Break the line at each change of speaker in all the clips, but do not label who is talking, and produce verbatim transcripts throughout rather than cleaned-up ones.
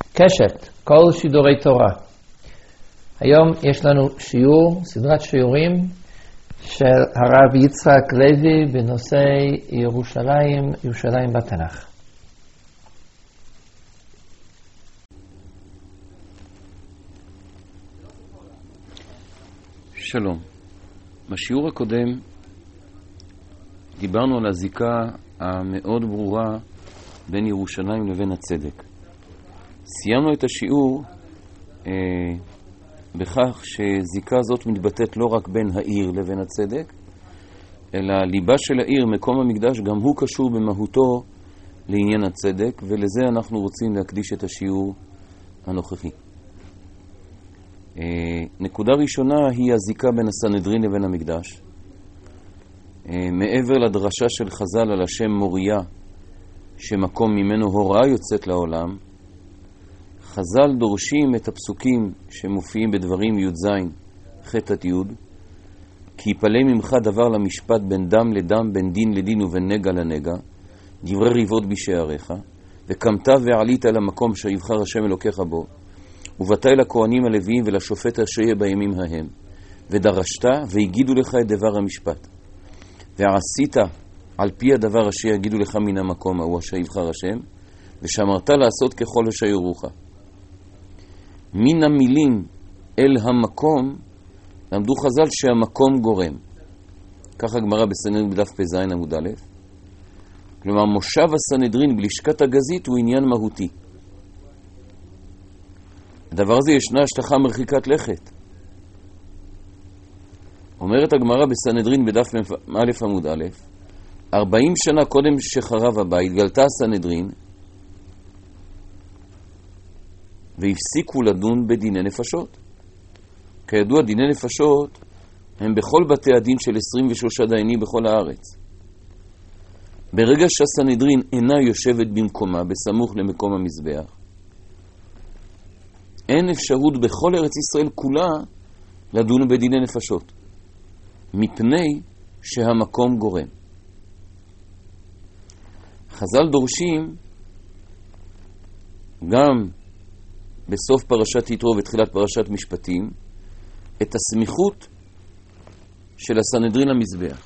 קשת, כל שידורי תורה. היום יש לנו שיעור, סדרת שיעורים של הרב יצחק לוי בנושא ירושלים, ירושלים בתנ"ך.
שלום. בשיעור הקודם דיברנו על הזיקה המאוד ברורה בין ירושלים לבין הצדק. סיימנו את השיעור אה, בכך שזיקה זאת מתבטאת לא רק בין העיר לבין הצדק, אלא ליבה של העיר, מקום המקדש, גם הוא קשור במהותו לעניין הצדק, ולזה אנחנו רוצים להקדיש את השיעור הנוכחי. אה, נקודה ראשונה היא הזיקה בין הסנהדרין לבין המקדש. אה, מעבר לדרשה של חז"ל על השם מוריה, שמקום ממנו הוראה יוצאת לעולם, חז"ל דורשים את הפסוקים שמופיעים בדברים י"ז ח' עד י', כי יפלא ממך דבר למשפט בין דם לדם, בין דין לדין ובין נגע לנגע, דברי ריבות בשעריך, וקמת ועלית אל המקום שיבחר השם אלוקיך בו, ובאת אל הכהנים הלוויים ולשופט אשר יהיה בימים ההם, ודרשת והגידו לך את דבר המשפט, ועשית על פי הדבר אשר יגידו לך מן המקום ההוא אשר יבחר השם, ושמרת לעשות ככל אשר יורוך. מן המילים אל המקום למדו חז"ל שהמקום גורם. ככה הגמרא בסנהדרין בדף פז עמוד א'. כלומר, מושב הסנהדרין בלשכת הגזית הוא עניין מהותי. הדבר הזה ישנה השטחה מרחיקת לכת. אומרת הגמרא בסנהדרין בדף א' עמוד א', ארבעים שנה קודם שחרב הבית גלתה הסנהדרין והפסיקו לדון בדיני נפשות. כידוע, דיני נפשות הם בכל בתי הדין של עשרים ושלושה דיינים בכל הארץ. ברגע שהסנהדרין אינה יושבת במקומה בסמוך למקום המזבח, אין אפשרות בכל ארץ ישראל כולה לדון בדיני נפשות, מפני שהמקום גורם. חז"ל דורשים גם בסוף פרשת יתרו ותחילת פרשת משפטים את הסמיכות של הסנהדרין למזבח.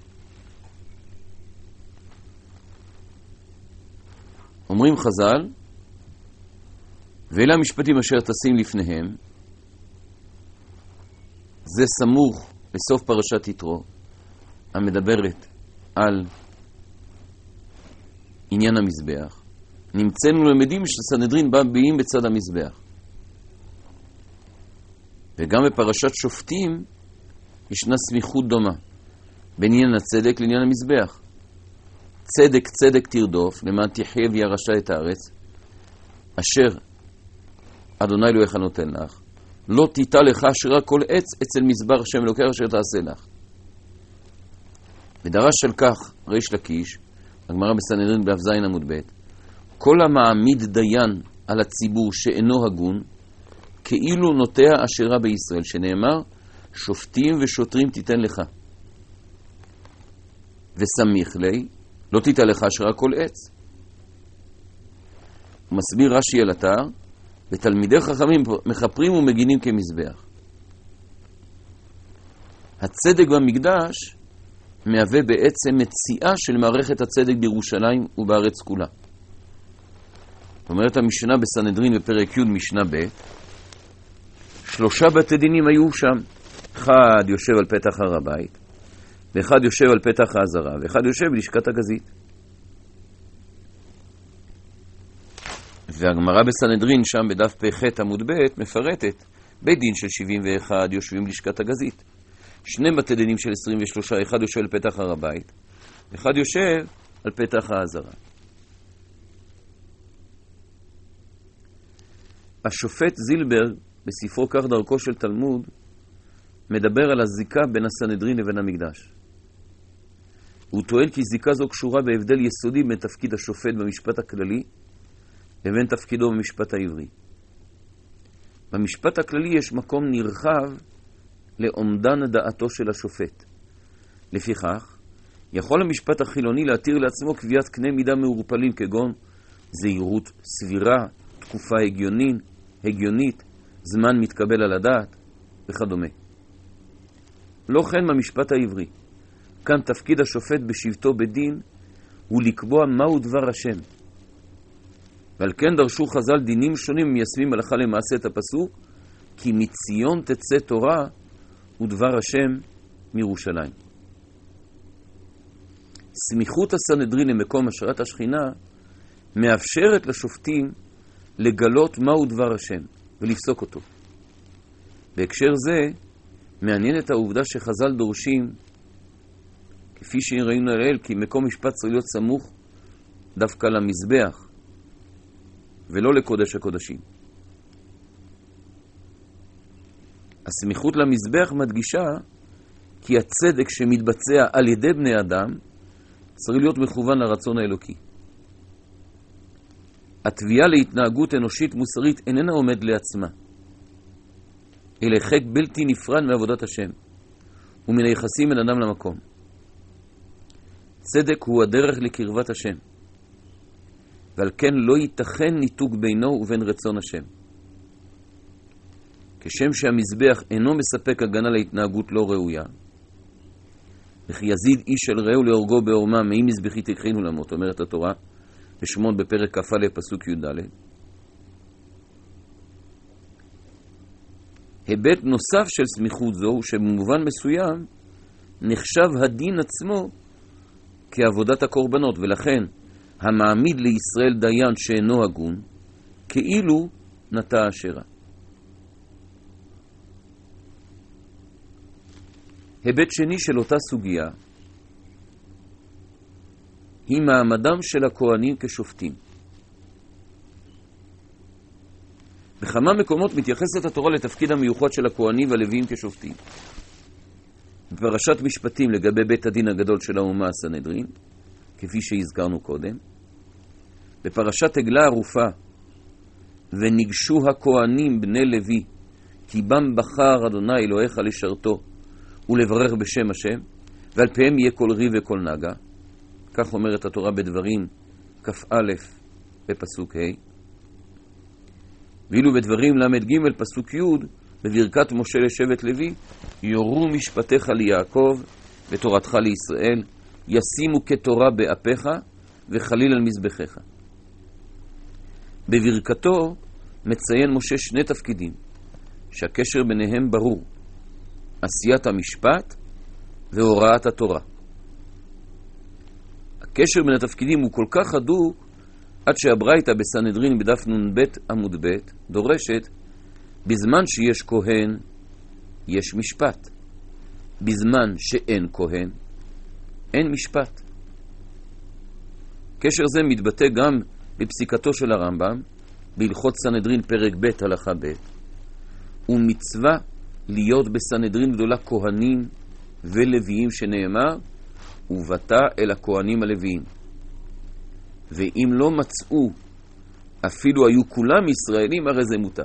אומרים חז"ל, ואלה המשפטים אשר תשים לפניהם, זה סמוך לסוף פרשת יתרו המדברת על עניין המזבח. נמצאנו למדים שסנהדרין באים בצד המזבח. וגם בפרשת שופטים ישנה סמיכות דומה בין עניין הצדק לעניין המזבח. צדק צדק תרדוף למען תחיה וירשע את הארץ אשר אדוני אלוהיך נותן לך, לא תיטע לך אשרה כל עץ אצל מזבח השם אלוקיך אשר תעשה לך. ודרש של כך ריש לקיש, הגמרא בסנהדרין בדף ז עמוד ב', כל המעמיד דיין על הציבור שאינו הגון, כאילו נוטע אשרה בישראל, שנאמר, שופטים ושוטרים תיתן לך. וסמיך לי, לא תיתן לך אשרה כל עץ. הוא מסביר רש"י על אתר, ותלמידי חכמים מחפרים ומגינים כמזבח. הצדק במקדש מהווה בעצם מציאה של מערכת הצדק בירושלים ובארץ כולה. זאת אומרת, המשנה בסנהדרין בפרק י' משנה ב', שלושה בתי דינים היו שם. אחד יושב על פתח הר הבית, ואחד יושב על פתח העזרה, ואחד יושב בלשכת הגזית. והגמרא בסנהדרין שם בדף פ"ח עמוד ב' מפרטת, בית דין של שבעים ואחד יושבים בלשכת הגזית. שני בתי דינים של עשרים ושלוש, אחד יושב על פתח הר הבית, ואחד יושב על פתח העזרה. השופט זילברג בספרו כך דרכו של תלמוד מדבר על הזיקה בין הסנהדרין לבין המקדש. הוא טוען כי זיקה זו קשורה בהבדל יסודי בין תפקיד השופט במשפט הכללי לבין תפקידו במשפט העברי. במשפט הכללי יש מקום נרחב לעומדן דעתו של השופט. לפיכך, יכול המשפט החילוני להתיר לעצמו קביעת קנה מידה מעורפלים כגון זהירות, סבירה, תקופה הגיונית, הגיונית, זמן מתקבל על הדעת וכדומה. לא כן במשפט העברי. כאן תפקיד השופט בשבתו בדין הוא לקבוע מהו דבר השם. ועל כן דרשו חז"ל דינים שונים מיישמים הלכה למעשה את הפסוק, כי מציון תצא תורה ודבר השם מירושלים. סמיכות הסנהדרין למקום השראת השכינה מאפשרת לשופטים לגלות מהו דבר השם ולפסוק אותו. בהקשר זה מעניינת העובדה שחז"ל דורשים, כפי שראינו לעיל, כי מקום משפט צריך להיות סמוך דווקא למזבח ולא לקודש הקודשים. הסמיכות למזבח מדגישה כי הצדק שמתבצע על ידי בני אדם צריך להיות מכוון לרצון האלוקי. התביעה להתנהגות אנושית מוסרית איננה עומד לעצמה, אלא חלק בלתי נפרד מעבודת השם ומן היחסים בין אדם למקום. צדק הוא הדרך לקרבת השם, ועל כן לא ייתכן ניתוק בינו ובין רצון השם. כשם שהמזבח אינו מספק הגנה להתנהגות לא ראויה, וכי יזיד איש אל רעהו להורגו בעורמה, מאי מזבחי תכחינו למות, אומרת התורה בשמות בפרק כ"א פסוק י"ד. היבט נוסף של סמיכות זו הוא שבמובן מסוים נחשב הדין עצמו כעבודת הקורבנות, ולכן המעמיד לישראל דיין שאינו הגון כאילו נטע אשרה. היבט שני של אותה סוגיה היא מעמדם של הכהנים כשופטים. בכמה מקומות מתייחסת התורה לתפקיד המיוחד של הכהנים והלוויים כשופטים. בפרשת משפטים לגבי בית הדין הגדול של האומה הסנהדרין, כפי שהזכרנו קודם. בפרשת עגלה ערופה, וניגשו הכהנים בני לוי, כי בם בחר אדוני אלוהיך לשרתו ולברך בשם השם, ועל פיהם יהיה כל ריב וכל נגע. כך אומרת התורה בדברים כ"א בפסוק ה'. ואילו בדברים למד ג' פסוק י' בברכת משה לשבט לוי, יורו משפטיך ליעקב ותורתך לישראל, ישימו כתורה באפיך וחליל על מזבחיך. בברכתו מציין משה שני תפקידים שהקשר ביניהם ברור: עשיית המשפט והוראת התורה. הקשר בין התפקידים הוא כל כך הדוק עד שהברייתא בסנהדרין בדף נ"ב עמוד ב' דורשת, בזמן שיש כהן יש משפט, בזמן שאין כהן אין משפט. קשר זה מתבטא גם בפסיקתו של הרמב"ם בהלכות סנהדרין פרק ב' הלכה ב', ומצווה להיות בסנהדרין גדולה כהנים ולוויים, שנאמר ובאת אל הכהנים הלוויים, ואם לא מצאו אפילו היו כולם ישראלים, הרי זה מותר.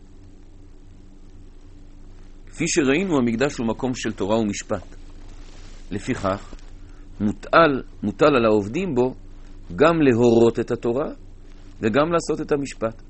כפי שראינו, המקדש הוא מקום של תורה ומשפט. לפיכך מוטל, מוטל על העובדים בו גם להורות את התורה וגם לעשות את המשפט.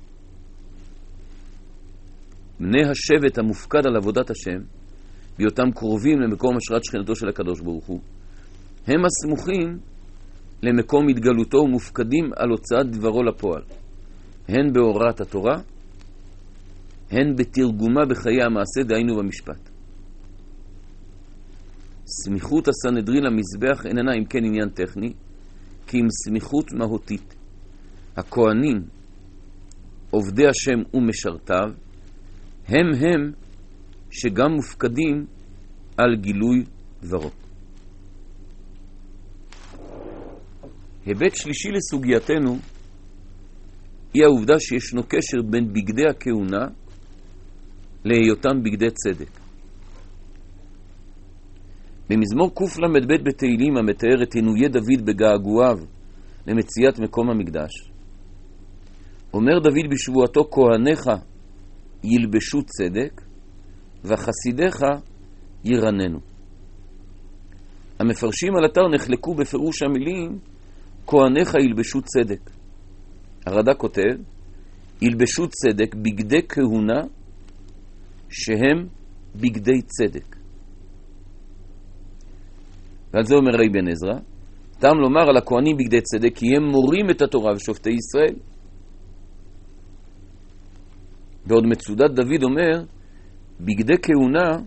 בני השבט המופקד על עבודת השם, בהיותם קרובים למקום השראת שכינתו של הקדוש ברוך הוא, הם הסמוכים למקום התגלותו ומופקדים על הוצאת דברו לפועל, הן בהוראת התורה, הן בתרגומה בחיי המעשה, דהיינו במשפט. סמיכות הסנהדרין למזבח איננה אם כן עניין טכני, כי אם סמיכות מהותית. הכהנים, עובדי השם ומשרתיו, הם הם שגם מופקדים על גילוי דברו. היבט שלישי לסוגייתנו היא העובדה שישנו קשר בין בגדי הכהונה להיותם בגדי צדק. במזמור קל"ב בתהילים המתאר את עינויי דוד בגעגועיו למציאת מקום המקדש, אומר דוד בשבועתו, כהניך ילבשו צדק וחסידיך ירננו. המפרשים על אתר נחלקו בפירוש המילים כהניך ילבשו צדק. הרד"ק כותב, ילבשו צדק בגדי כהונה שהם בגדי צדק. ועל זה אומר רבי בן עזרא, טעם לומר על הכהנים בגדי צדק כי הם מורים את התורה ושופטי ישראל. ועוד מצודת דוד אומר, בגדי כהונה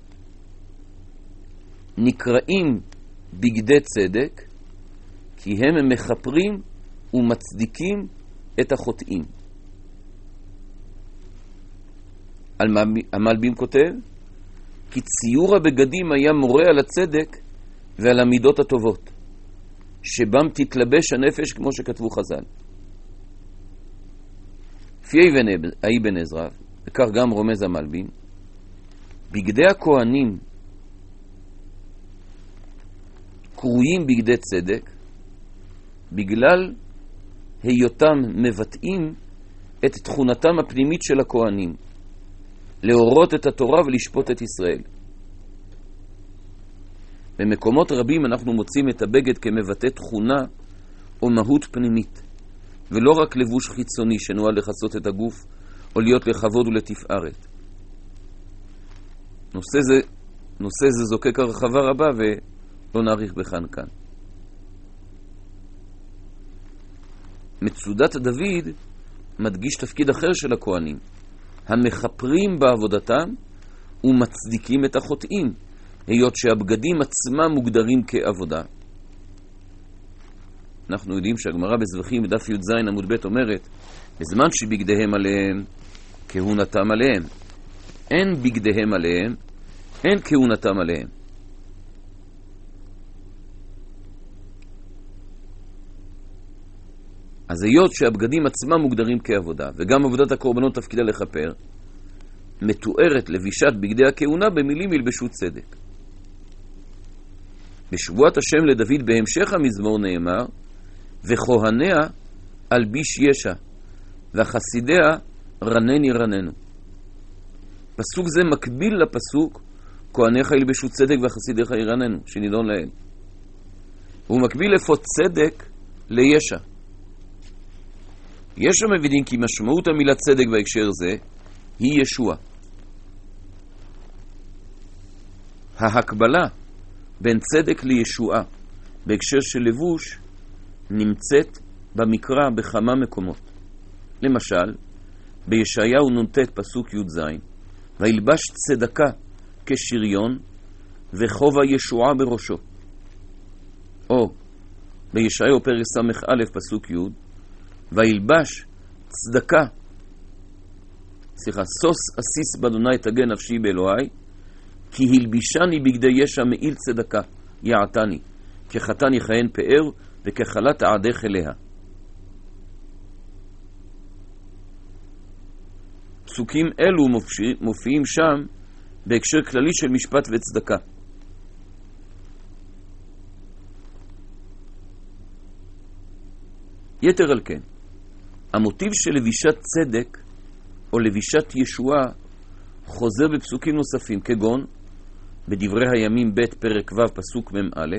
נקראים בגדי צדק כי הם מחפרים ומצדיקים את החוטאים. המלבים כותב, כי ציור הבגדים היה מורה על הצדק ועל המידות הטובות, שבם תתלבש הנפש כמו שכתבו חז"ל. לפי אבן עזרא, וכך גם רומז המלבים, בגדי הכהנים קרויים בגדי צדק בגלל היותם מבטאים את תכונתם הפנימית של הכהנים, להורות את התורה ולשפוט את ישראל. במקומות רבים אנחנו מוצאים את הבגד כמבטא תכונה או מהות פנימית, ולא רק לבוש חיצוני שנועד לחסות את הגוף או להיות לכבוד ולתפארת. נושא זה, נושא זה זוקק הרחבה רבה ולא נאריך בכאן כאן. מצודת דוד מדגיש תפקיד אחר של הכהנים, המחפרים בעבודתם ומצדיקים את החוטאים, היות שהבגדים עצמם מוגדרים כעבודה. אנחנו יודעים שהגמרא בזבחים בדף י"ז עמוד ב' אומרת, בזמן שבגדיהם עליהם, כהונתם עליהם. אין בגדיהם עליהם, אין כהונתם עליהם. אז היות שהבגדים עצמם מוגדרים כעבודה, וגם עבודת הקורבנות תפקידה לכפר, מתוארת לבישת בגדי הכהונה במילים ילבשו צדק. בשבועת השם לדוד בהמשך המזמור נאמר, וכהניה אלביש ישע, וחסידיה רנן ירננו. פסוק זה מקביל לפסוק, כהניך ילבשו צדק וחסידיך ירננו, שנידון לאל. הוא מקביל אפוא צדק לישע. ישע מבינים כי משמעות המילה צדק בהקשר זה היא ישוע. ההקבלה בין צדק לישועה בהקשר של לבוש נמצאת במקרא בכמה מקומות. למשל, בישעיהו נ"ט פסוק י"ז, וילבש צדקה כשריון וכובע ישועה בראשו. או בישעיהו פרק ס"א פסוק י', וילבש צדקה, סליחה, סוס אסיס באדוני תגן נפשי באלוהי, כי הלבישני בגדי ישע מעיל צדקה, יעתני, כחתן יכהן פאר וכחלת אעדך אליה. פסוקים אלו מופיעים שם בהקשר כללי של משפט וצדקה. יתר על כן, המוטיב של לבישת צדק או לבישת ישועה חוזר בפסוקים נוספים, כגון בדברי הימים ב' פרק ו' פסוק מ"א,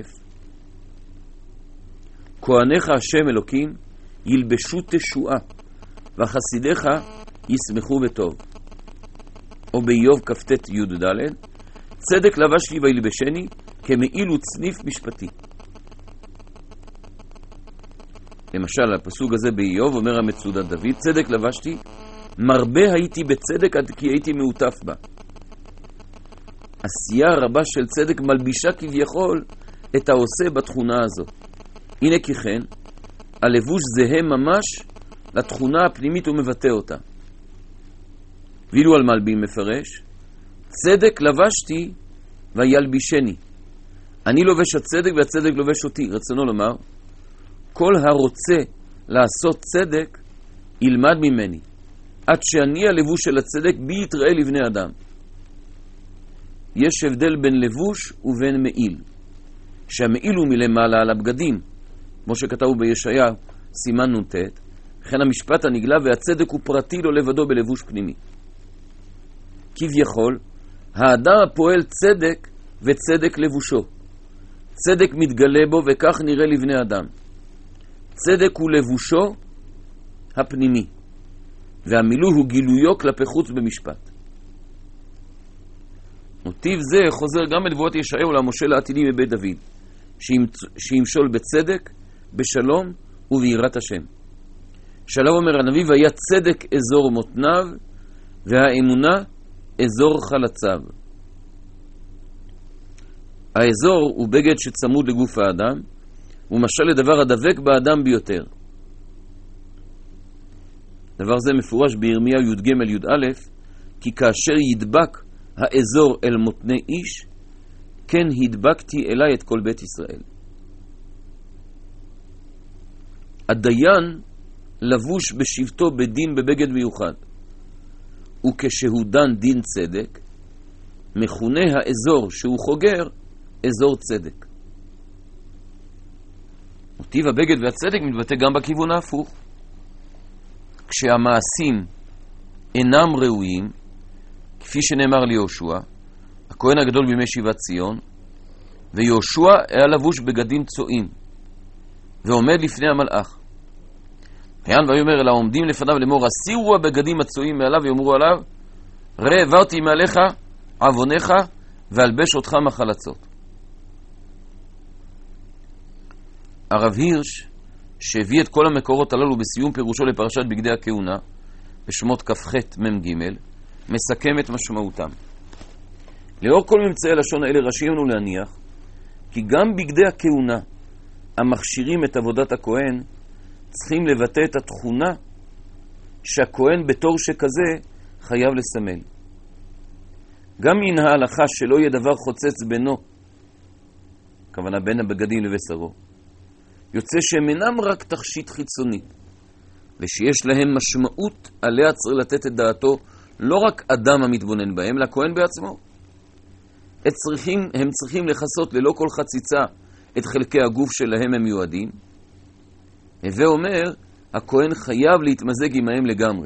כהניך השם אלוקים ילבשו תשועה וחסידיך ישמחו בטוב. או באיוב כ"ט י"ד, צדק לבש לי וילבשני כמעיל וצניף משפטי. למשל, הפסוק הזה באיוב אומר המצודת דוד, צדק לבשתי, מרבה הייתי בצדק עד כי הייתי מעוטף בה. עשייה רבה של צדק מלבישה כביכול את העושה בתכונה הזו. הנה כי כן, הלבוש זהה ממש לתכונה הפנימית ומבטא אותה. ואילו על מלבים מפרש, צדק לבשתי וילבישני. אני לובש הצדק והצדק לובש אותי. רצונו לומר, כל הרוצה לעשות צדק ילמד ממני, עד שאני הלבוש של הצדק בי יתראה לבני אדם. יש הבדל בין לבוש ובין מעיל, שהמעיל הוא מלמעלה על הבגדים, כמו שכתבו בישעיהו סימן נ"ט, לכן המשפט הנגלה והצדק הוא פרטי לו לבדו בלבוש פנימי. כביכול, האדם הפועל צדק וצדק לבושו. צדק מתגלה בו וכך נראה לבני אדם. צדק הוא לבושו הפנימי. והמילוי הוא גילויו כלפי חוץ במשפט. מוטיב זה חוזר גם בנבואת ישעיהו למושל העתידי בבית דוד, שימשול בצדק, בשלום וביראת השם. שלום אומר הנביא, והיה צדק אזור מותניו, והאמונה אזור חלציו. האזור הוא בגד שצמוד לגוף האדם, הוא משל לדבר הדבק באדם ביותר. דבר זה מפורש בירמיה י' ג' י' א', כי כאשר ידבק האזור אל מותני איש, כן הדבקתי אליי את כל בית ישראל. הדיין לבוש בשבתו בדין בבגד מיוחד, וכשהוא דן דין צדק, מכונה האזור שהוא חוגר אזור צדק. מוטיב הבגד והצדק מתבטא גם בכיוון ההפוך. כשהמעשים אינם ראויים, כפי שנאמר ליהושע, הכהן הגדול בימי שיבת ציון, ויהושע היה לבוש בגדים צועים, ועומד לפני המלאך. ויען ויאמר אל העומדים לפניו לאמור, הסירו הבגדים הצועים מעליו, ויאמרו עליו, ראה העברתי מעליך עווניך, ואלבש אותך מחלצות. הרב הירש, שהביא את כל המקורות הללו בסיום פירושו לפרשת בגדי הכהונה, בשמות כ"ח מ"ג, מסכם את משמעותם. לאור כל ממצאי הלשון האלה רש"י לנו להניח כי גם בגדי הכהונה המכשירים את עבודת הכהן צריכים לבטא את התכונה שהכהן בתור שכזה חייב לסמל. גם מן ההלכה שלא יהיה דבר חוצץ בינו, כוונה בין הבגדים לבשרו, יוצא שהם אינם רק תכשיט חיצונית, ושיש להם משמעות עליה צריך לתת את דעתו לא רק אדם המתבונן בהם, אלא כהן בעצמו. צריכים, הם צריכים לחסות ללא כל חציצה את חלקי הגוף שלהם הם מיועדים. הווה אומר, הכהן חייב להתמזג עמהם לגמרי.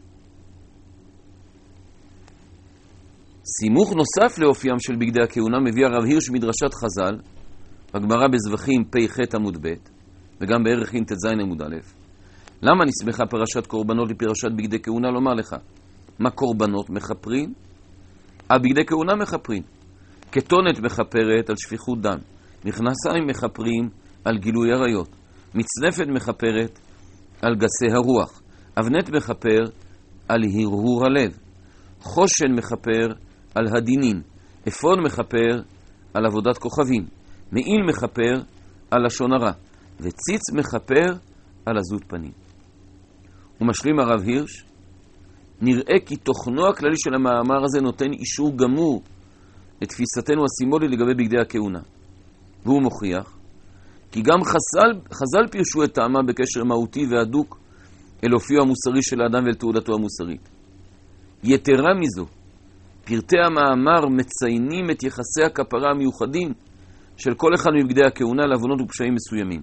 סימוך נוסף לאופיים של בגדי הכהונה מביא הרב הירש מדרשת חז"ל, בגמרא בזבחים פ"ח עמוד ב' וגם בערך ט"ז עמוד א'. למה נסמכה פרשת קורבנות לפרשת בגדי כהונה? לומר לך, מה קורבנות מחפרים? הבגדי כהונה מחפרים. כתונת מחפרת על שפיכות דם, מכנסיים מחפרים על גילוי עריות, מצנפת מחפרת על גסי הרוח, אבנת מחפר על הרהור הלב, חושן מחפר על הדינין, אפון מחפר על עבודת כוכבים, מעיל מחפר על לשון הרע, וציץ מחפר על עזות פנים. ומשלים הרב הירש, נראה כי תוכנו הכללי של המאמר הזה נותן אישור גמור לתפיסתנו הסימולית לגבי בגדי הכהונה. והוא מוכיח כי גם חז"ל, חז"ל פירשו את טעמה בקשר מהותי והדוק אל אופיו המוסרי של האדם ואל תעודתו המוסרית. יתרה מזו, פרטי המאמר מציינים את יחסי הכפרה המיוחדים של כל אחד מבגדי הכהונה לעוונות ופשעים מסוימים.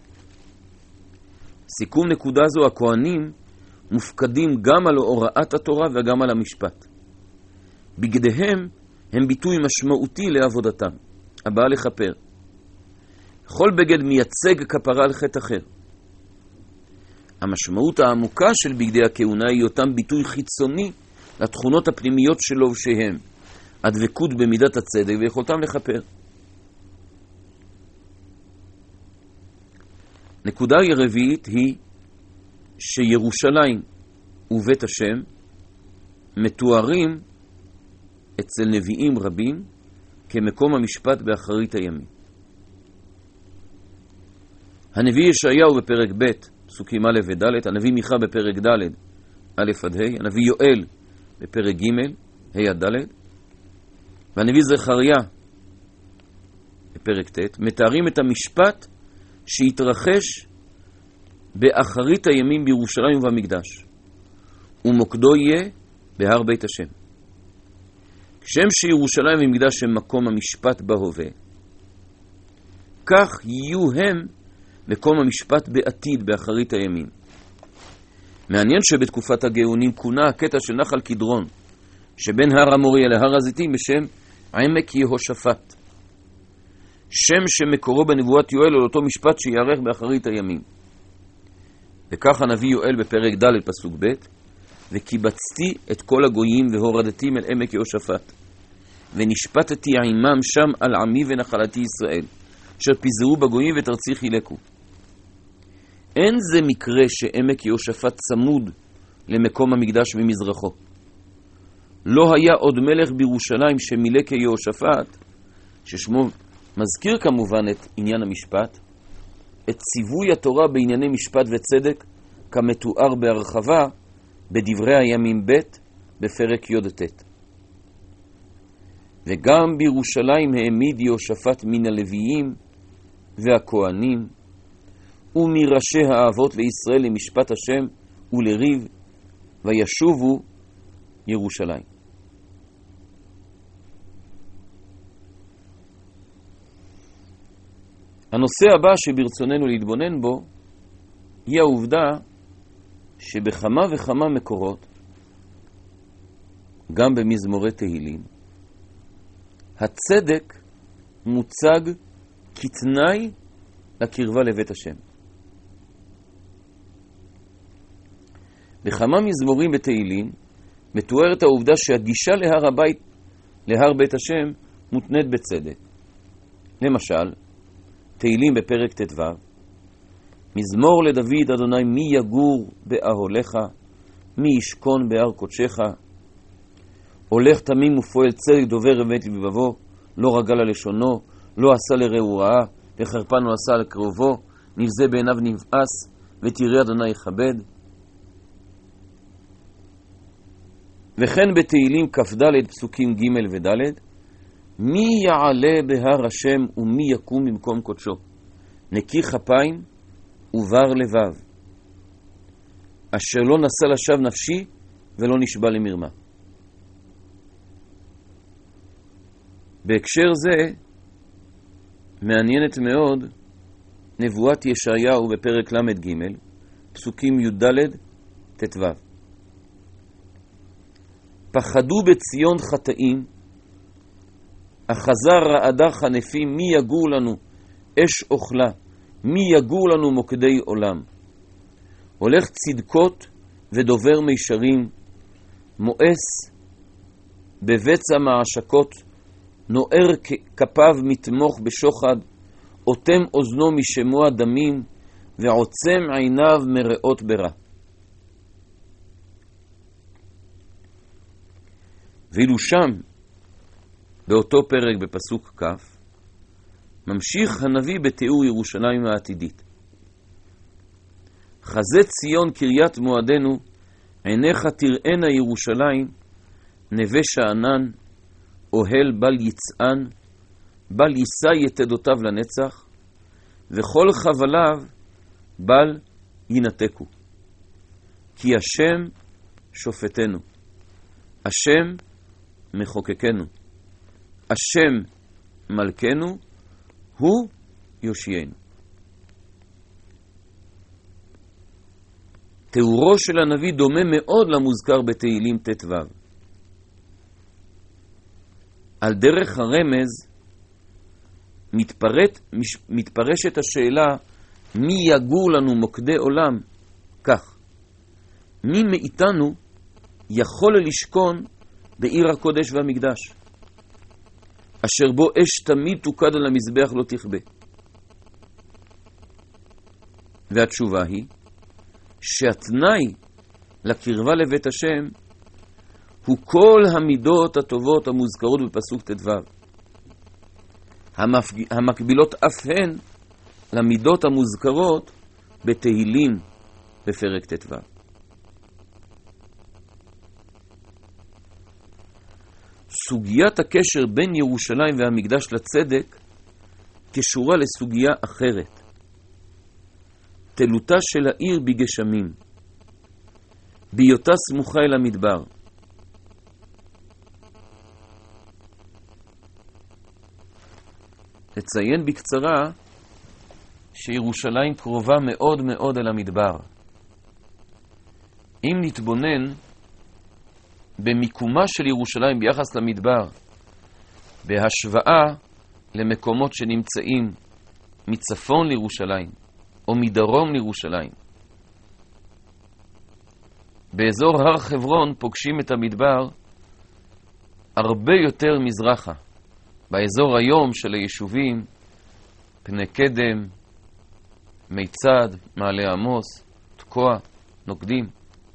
סיכום נקודה זו, הכהנים מופקדים גם על הוראת התורה וגם על המשפט. בגדיהם הם ביטוי משמעותי לעבודתם, הבאה לכפר. כל בגד מייצג כפרה על חטא אחר. המשמעות העמוקה של בגדי הכהונה היא אותם ביטוי חיצוני לתכונות הפנימיות שלו ושהם הדבקות במידת הצדק ויכולתם לכפר. נקודה הרביעית היא שירושלים ובית השם מתוארים אצל נביאים רבים כמקום המשפט באחרית הימים. הנביא ישעיהו בפרק ב' פסוקים א' וד', הנביא מיכה בפרק ד' א' עד ה', הנביא יואל בפרק ג' ה' עד ד', והנביא זכריה בפרק ט' מתארים את המשפט שהתרחש באחרית הימים בירושלים ובמקדש, ומוקדו יהיה בהר בית השם. כשם שירושלים ומקדש הם מקום המשפט בהווה, כך יהיו הם מקום המשפט בעתיד באחרית הימים. מעניין שבתקופת הגאונים כונה הקטע של נחל קדרון שבין הר המוריה להר הזיתים בשם עמק יהושפט, שם שמקורו בנבואת יואל על אותו משפט שיערך באחרית הימים. וכך הנביא יואל בפרק ד' פסוק ב', וקיבצתי את כל הגויים והורדתי אל עמק יהושפט, ונשפטתי עמם שם על עמי ונחלתי ישראל, אשר פיזרו בגויים ואת ארצי חילקו. אין זה מקרה שעמק יהושפט צמוד למקום המקדש ממזרחו. לא היה עוד מלך בירושלים שמילא כיהושפט, ששמו מזכיר כמובן את עניין המשפט, את ציווי התורה בענייני משפט וצדק, כמתואר בהרחבה בדברי הימים ב' בפרק י"ט. וגם בירושלים העמיד יהושפט מן הלוויים והכהנים ומראשי האבות לישראל למשפט השם ולריב, וישובו ירושלים. הנושא הבא שברצוננו להתבונן בו היא העובדה שבכמה וכמה מקורות, גם במזמורי תהילים, הצדק מוצג כתנאי לקרבה לבית השם. בכמה מזמורים בתהילים מתוארת העובדה שהגישה להר הבית, להר בית השם, מותנית בצדק. למשל, תהילים בפרק ט"ו, מזמור לדוד אדוני מי יגור באהליך, מי ישכון בהר קודשך, הולך תמים ופועל צדק דובר אמת לבבו, לא רגל על לשונו, לא עשה לרעהו רעה, לחרפן לא עשה לקרובו, נבזה בעיניו נבאס, ותראה אדוני יכבד. וכן בתהילים כ"ד פסוקים ג' וד', מי יעלה בהר השם ומי יקום במקום קודשו, נקי כפיים ובר לבב, אשר לא נשא לשווא נפשי ולא נשבע למרמה. בהקשר זה מעניינת מאוד נבואת ישעיהו בפרק למד ג' פסוקים י"ד ט"ו. פחדו בציון חטאים, אחזה רעדה חנפים, מי יגור לנו אש אוכלה, מי יגור לנו מוקדי עולם. הולך צדקות ודובר מישרים, מואס בבצע מעשקות, נוער כפיו מתמוך בשוחד, אוטם אוזנו משמוע דמים, ועוצם עיניו מראות ברע. ואילו שם, באותו פרק בפסוק כ', ממשיך הנביא בתיאור ירושלים העתידית. חזה ציון קריית מועדנו, עיניך תראינה ירושלים, נווה שאנן, אוהל בל יצען, בל יישא יתדותיו לנצח, וכל חבליו בל ינתקו. כי השם שופטנו, השם מחוקקנו, השם מלכנו, הוא יושיינו. תיאורו של הנביא דומה מאוד למוזכר בתהילים ט"ו. על דרך הרמז מתפרט, מתפרשת השאלה מי יגור לנו מוקדי עולם כך: מי מאיתנו יכול לשכון בעיר הקודש והמקדש, אשר בו אש תמיד תוקד על המזבח לא תכבה? והתשובה היא שהתנאי לקרבה לבית השם הוא כל המידות הטובות המוזכרות בפסוק ט"ו, המקבילות אף הן למידות המוזכרות בתהילים בפרק ט"ו. סוגיית הקשר בין ירושלים והמקדש לצדק קשורה לסוגיה אחרת, תלותה של העיר בגשמים, בהיותה סמוכה אל המדבר. נציין בקצרה שירושלים קרובה מאוד מאוד אל המדבר. אם נתבונן במיקומה של ירושלים ביחס למדבר, בהשוואה למקומות שנמצאים מצפון לירושלים או מדרום לירושלים, באזור הר חברון פוגשים את המדבר הרבה יותר מזרחה. באזור היום של היישובים, פני קדם, מיצד, מעלה עמוס, תקוע, נוקדים.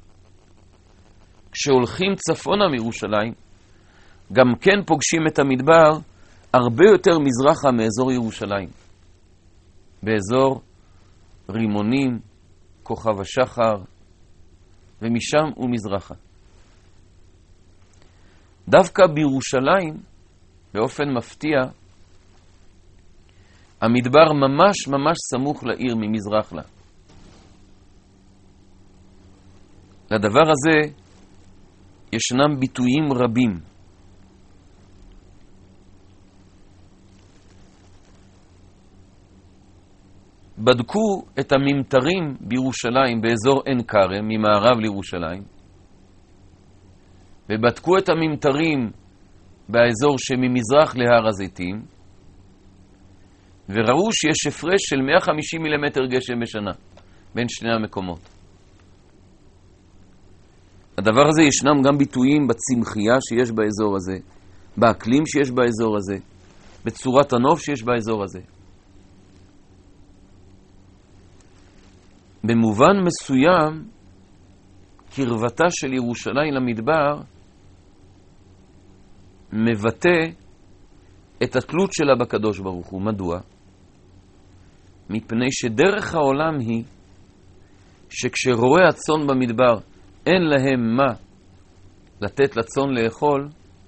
כשהולכים צפונה מירושלים, גם כן פוגשים את המדבר הרבה יותר מזרחה מאזור ירושלים. באזור רימונים, כוכב השחר, ומשם ומזרחה. דווקא בירושלים, באופן מפתיע, המדבר ממש ממש סמוך לעיר ממזרח לה. לדבר הזה ישנם ביטויים רבים. בדקו את הממטרים בירושלים באזור עין כרם, ממערב לירושלים, ובדקו את הממטרים באזור שממזרח להר הזיתים, וראו שיש הפרש של מאה וחמישים מילימטר גשם בשנה בין שני המקומות. הדבר הזה ישנם גם ביטויים בצמחייה שיש באזור הזה, באקלים שיש באזור הזה, בצורת הנוף שיש באזור הזה. במובן מסוים, קרבתה של ירושלים למדבר מבטא את התלות שלה בקדוש ברוך הוא. מדוע? מפני שדרך העולם היא שכשרועי הצאן במדבר אין להם מה לתת לצאן לאכול,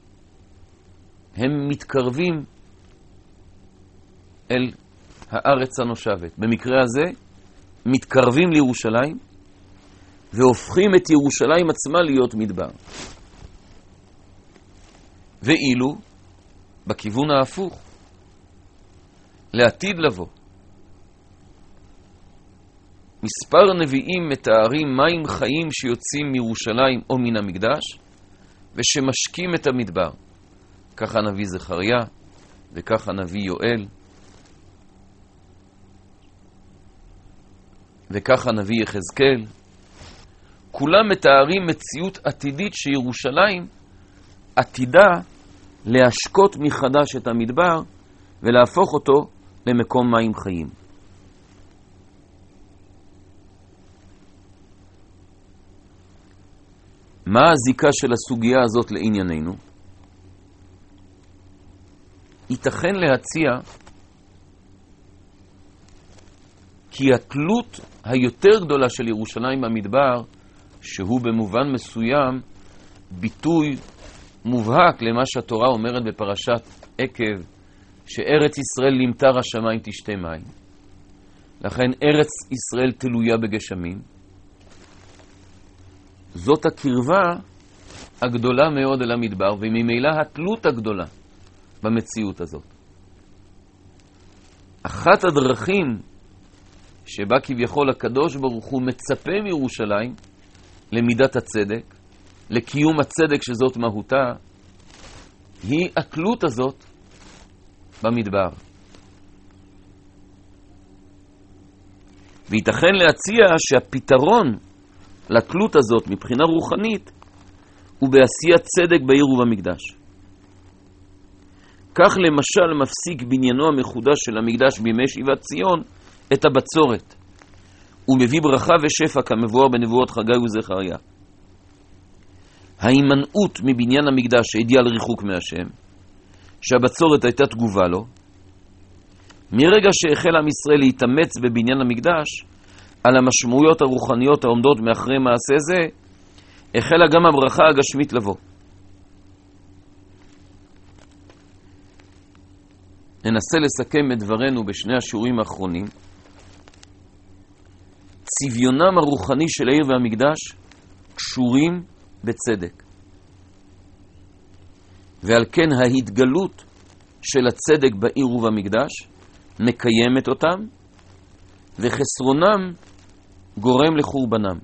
הם מתקרבים אל הארץ הנושבת. במקרה הזה מתקרבים לירושלים והופכים את ירושלים עצמה להיות מדבר. ואילו בכיוון ההפוך, לעתיד לבוא, מספר נביאים מתארים מים חיים שיוצאים מירושלים או מן המקדש ושמשקים את המדבר. ככה נביא זכריה וככה נביא יואל וככה נביא יחזקאל. כולם מתארים מציאות עתידית שירושלים עתידה להשקות מחדש את המדבר ולהפוך אותו למקום מים חיים. מה הזיקה של הסוגיה הזאת לענייננו? ייתכן להציע כי התלות היותר גדולה של ירושלים במדבר, שהוא במובן מסוים ביטוי מובהק למה שהתורה אומרת בפרשת עקב, שארץ ישראל למטר השמיים תשתה מים. לכן ארץ ישראל תלויה בגשמים. זאת הקרבה הגדולה מאוד אל המדבר, וממילא התלות הגדולה במציאות הזאת. אחת הדרכים שבה כביכול הקדוש ברוך הוא מצפה מירושלים למידת הצדק, לקיום הצדק שזאת מהותה, היא התלות הזאת במדבר. וייתכן להציע שהפתרון לתלות הזאת מבחינה רוחנית הוא בעשיית צדק בעיר ובמקדש. כך למשל מפסיק בניינו המחודש של המקדש בימי שיבת ציון את הבצורת, ומביא ברכה ושפע כמבואר בנבואות חגי וזכריה. ההימנעות מבניין המקדש שהגיע לריחוק מהשם, שהבצורת הייתה תגובה לו, מרגע שהחל עם ישראל להתאמץ בבניין המקדש, על המשמעויות הרוחניות העומדות מאחרי מעשה זה, החלה גם הברכה הגשמית לבוא. ננסה לסכם את דברנו בשני השיעורים האחרונים. צביונם הרוחני של העיר והמקדש קשורים בצדק. ועל כן ההתגלות של הצדק בעיר ובמקדש מקיימת אותם, וחסרונם גורם לחורבנם.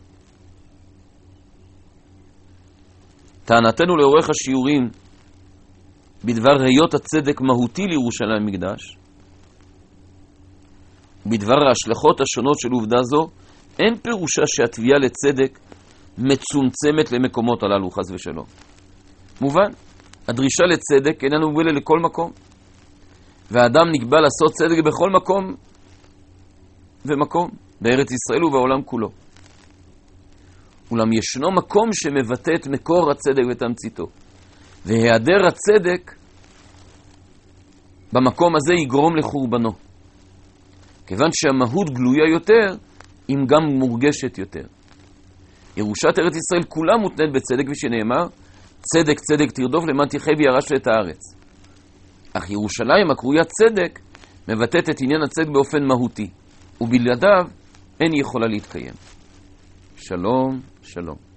טענתנו לאורך השיעורים בדבר היות הצדק מהותי לירושלים מקדש, בדבר ההשלכות השונות של עובדה זו, אין פירושה שהתביעה לצדק מצומצמת למקומות הללו, חס ושלום. מובן, הדרישה לצדק איננו מובילה לכל מקום, והאדם נקבע לעשות צדק בכל מקום ומקום, בארץ ישראל ובעולם כולו. אולם ישנו מקום שמבטא את מקור הצדק ותמציתו, והיעדר הצדק במקום הזה יגרום לחורבנו, כיוון שהמהות גלויה יותר, אם גם מורגשת יותר. ירושת ארץ ישראל כולה מותנית בצדק, ושנאמר, צדק צדק תרדוף למען תחיה וירשת את הארץ. אך ירושלים הקרויה צדק מבטאת את עניין הצדק באופן מהותי, ובלעדיו אין יכולה להתקיים. שלום, שלום.